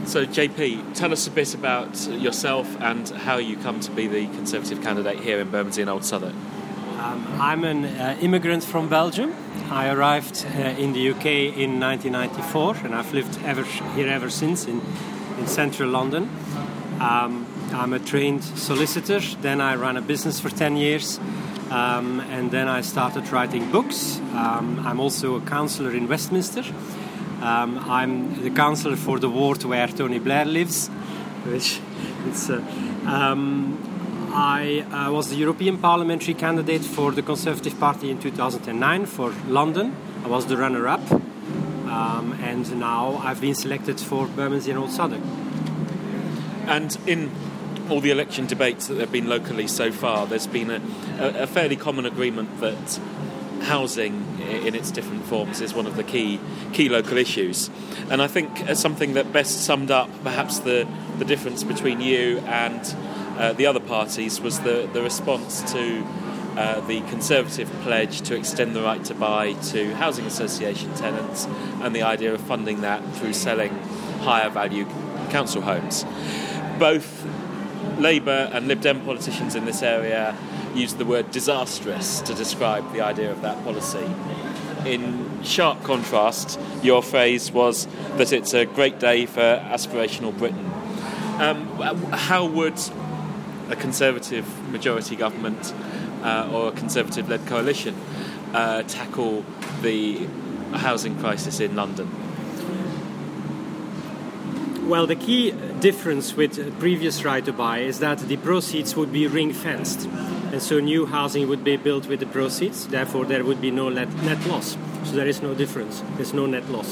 So, JP, tell us a bit about yourself and how you come to be the Conservative candidate here in Bermondsey and Old Southwark. I'm an immigrant from Belgium. I arrived in the UK in 1994, and I've lived here ever since in central London. I'm a trained solicitor. Then I ran a business for 10 years, and then I started writing books. I'm also a councillor in Westminster. I'm the councillor for the ward where Tony Blair lives, which it's. I was the European parliamentary candidate for the Conservative Party in 2009 for London. I was the runner-up, and now I've been selected for Bermondsey and Old Southwark. And in all the election debates that there have been locally so far, there's been a fairly common agreement that housing in its different forms is one of the key local issues. And I think something that best summed up perhaps the difference between you and the other parties was the response to the Conservative pledge to extend the right to buy to housing association tenants and the idea of funding that through selling higher value council homes. Both Labour and Lib Dem politicians in this area used the word disastrous to describe the idea of that policy. In sharp contrast, your phrase was that it's a great day for aspirational Britain. How would a Conservative majority government or a Conservative-led coalition tackle the housing crisis in London? Well, the key difference with previous right to buy is that the proceeds would be ring-fenced. And so new housing would be built with the proceeds, therefore there would be no net loss. So there is no difference, there's no net loss.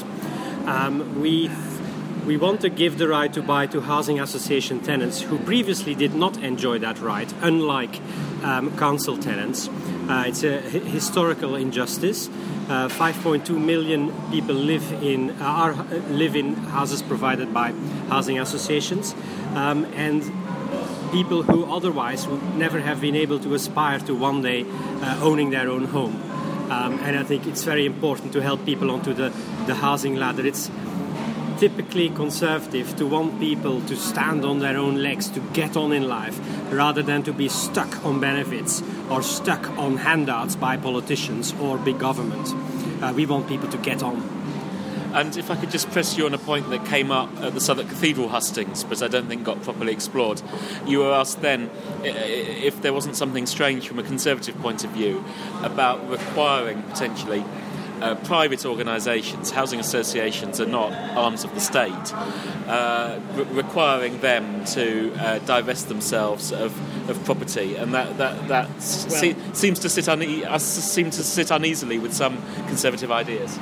We want to give the right to buy to housing association tenants who previously did not enjoy that right, unlike council tenants. It's a historical injustice. 5.2 million people live in houses provided by housing associations, and people who otherwise would never have been able to aspire to one day owning their own home. And I think it's very important to help people onto the housing ladder. It's typically conservative to want people to stand on their own legs, to get on in life, rather than to be stuck on benefits or stuck on handouts by politicians or big government. We want people to get on. And if I could just press you on a point that came up at the Southwark Cathedral hustings, but I don't think got properly explored. You were asked then if there wasn't something strange from a Conservative point of view about requiring potentially private organisations, housing associations are not arms of the state, requiring them to divest themselves of property, and that seems to sit uneasily with some Conservative ideas.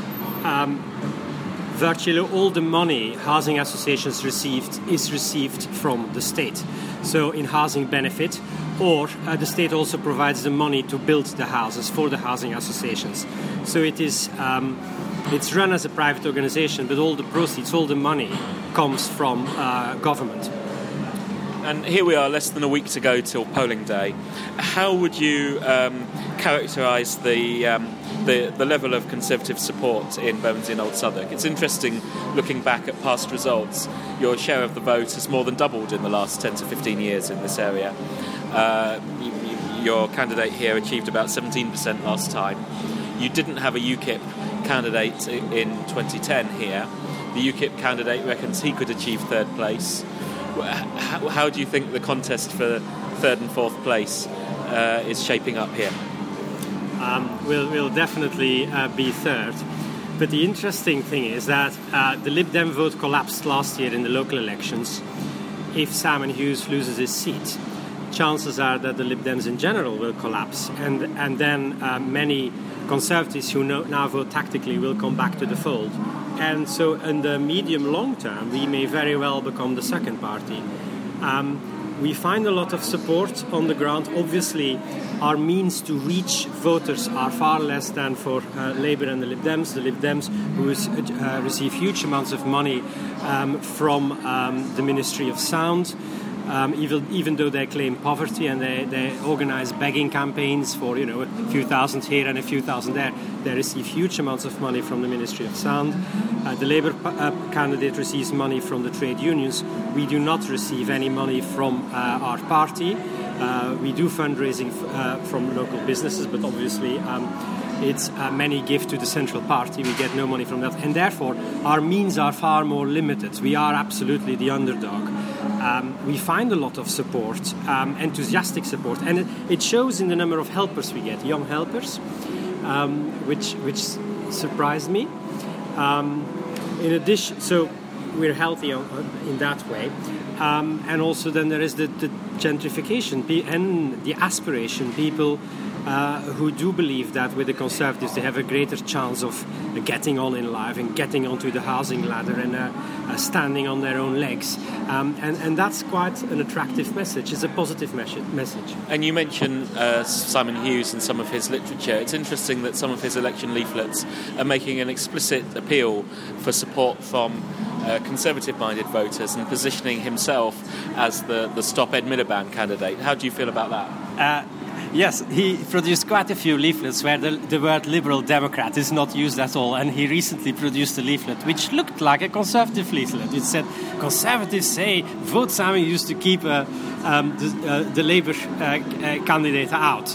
Virtually all the money housing associations is received from the state. So in housing benefit, or the state also provides the money to build the houses for the housing associations. So it is it's run as a private organisation, but all the proceeds, all the money comes from government. And here we are, less than a week to go till polling day. How would you characterise the level of Conservative support in Bermondsey and Old Southwark? It's interesting, looking back at past results, your share of the vote has more than doubled in the last 10 to 15 years in this area. Your candidate here achieved about 17% last time. You didn't have a UKIP candidate in 2010 here. The UKIP candidate reckons he could achieve third place. How do you think the contest for third and fourth place is shaping up here? We'll definitely be third. But the interesting thing is that the Lib Dem vote collapsed last year in the local elections. If Simon Hughes loses his seat, chances are that the Lib Dems in general will collapse. And then many Conservatives who now vote tactically will come back to the fold. And so in the medium-long term, we may very well become the second party. We find a lot of support on the ground. Obviously, our means to reach voters are far less than for Labour and the Lib Dems. The Lib Dems, who receive huge amounts of money from the Ministry of Sound, even though they claim poverty and they organize begging campaigns for a few thousand here and a few thousand there. They receive huge amounts of money from the Ministry of Sound. The Labour candidate receives money from the trade unions. We do not receive any money from our party. We do fundraising from local businesses, but obviously it's many give to the central party. We get no money from that, and therefore our means are far more limited. We are absolutely the underdog. We find a lot of support, enthusiastic support, and it shows in the number of helpers we get, young helpers, which surprised me. In addition, so we're healthy in that way, and also then there is the gentrification and the aspiration. People who do believe that with the Conservatives they have a greater chance of getting on in life and getting onto the housing ladder and standing on their own legs. And that's quite an attractive message. It's a positive message. And you mentioned Simon Hughes and some of his literature. It's interesting that some of his election leaflets are making an explicit appeal for support from Conservative-minded voters and positioning himself as the Stop Ed Miliband candidate. How do you feel about that? Yes, he produced quite a few leaflets where the word Liberal Democrat is not used at all, and he recently produced a leaflet which looked like a Conservative leaflet. It said, Conservatives say, vote Simon Hughes to keep the Labour candidate out.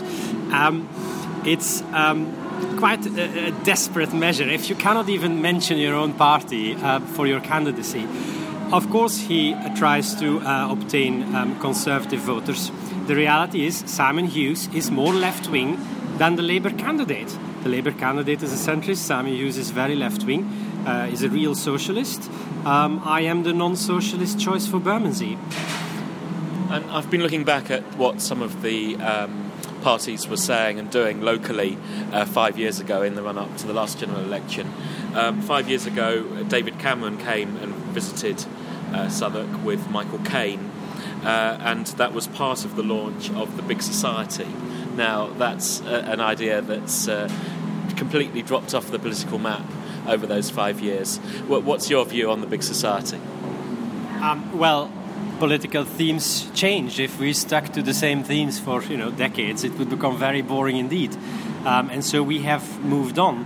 It's quite a desperate measure. If you cannot even mention your own party for your candidacy. Of course, he tries to obtain Conservative voters. The reality is Simon Hughes is more left-wing than the Labour candidate. The Labour candidate is a centrist. Simon Hughes is very left-wing, is a real socialist. I am the non-socialist choice for Bermondsey. And I've been looking back at what some of the parties were saying and doing locally 5 years ago in the run-up to the last general election. 5 years ago, David Cameron came and visited Southwark with Michael Caine. And that was part of the launch of the Big Society. Now, that's an idea that's completely dropped off the political map over those 5 years. What's your view on the Big Society? Well, political themes change. If we stuck to the same themes for decades, it would become very boring indeed. And so we have moved on.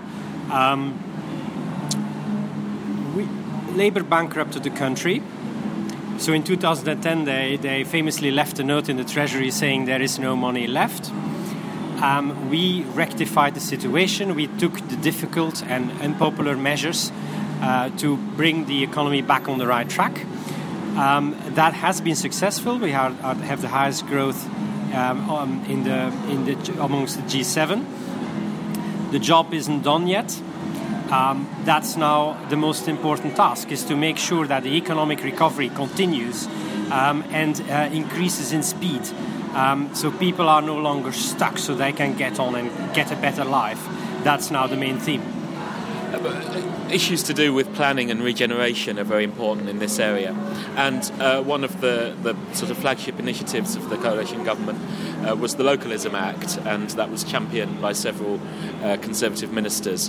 Labour bankrupted the country. So in 2010, they famously left a note in the Treasury saying there is no money left. We rectified the situation. We took the difficult and unpopular measures to bring the economy back on the right track. That has been successful. We have the highest growth amongst the G7. The job isn't done yet. That's now the most important task, is to make sure that the economic recovery continues and increases in speed. So people are no longer stuck, so they can get on and get a better life. That's now the main theme. Issues to do with planning and regeneration are very important in this area. And one of the sort of flagship initiatives of the coalition government was the Localism Act, and that was championed by several Conservative ministers.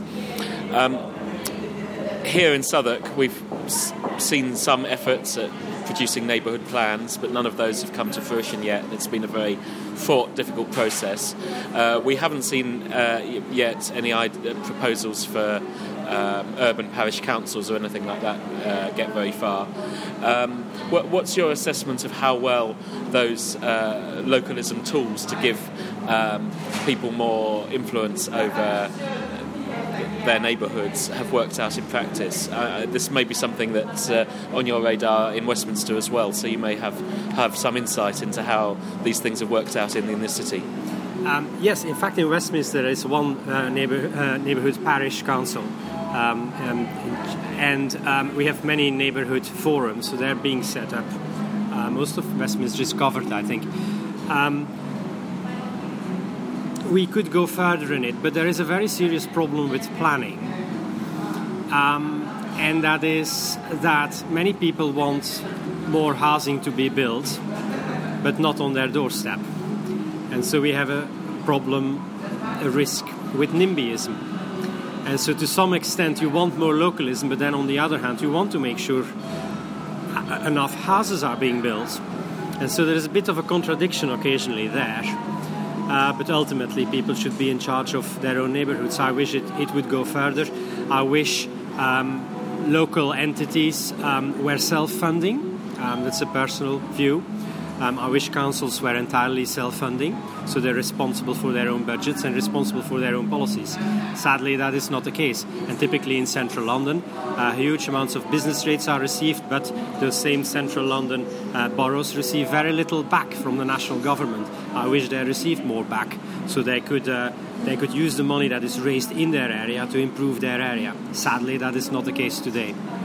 Here in Southwark, we've seen some efforts at producing neighbourhood plans, but none of those have come to fruition yet. It's been a very fraught, difficult process. We haven't seen yet any proposals for urban parish councils or anything like that get very far. What's your assessment of how well those localism tools to give people more influence over their neighbourhoods have worked out in practice? This may be something that's on your radar in Westminster as well, so you may have some insight into how these things have worked out in the city. Yes, in fact in Westminster there is one neighbourhood parish council, and we have many neighbourhood forums, so they're being set up. Most of Westminster is covered, I think. We could go further in it, but there is a very serious problem with planning. And that is that many people want more housing to be built, but not on their doorstep. And so we have a problem, a risk with NIMBYism. And so to some extent you want more localism, but then on the other hand you want to make sure enough houses are being built. And so there is a bit of a contradiction occasionally there. But ultimately, people should be in charge of their own neighborhoods. I wish it would go further. I wish local entities were self-funding. That's a personal view. I wish councils were entirely self-funding, so they're responsible for their own budgets and responsible for their own policies. Sadly, that is not the case. And typically in central London, huge amounts of business rates are received, but those same central London boroughs receive very little back from the national government. I wish they received more back, so they could use the money that is raised in their area to improve their area. Sadly, that is not the case today.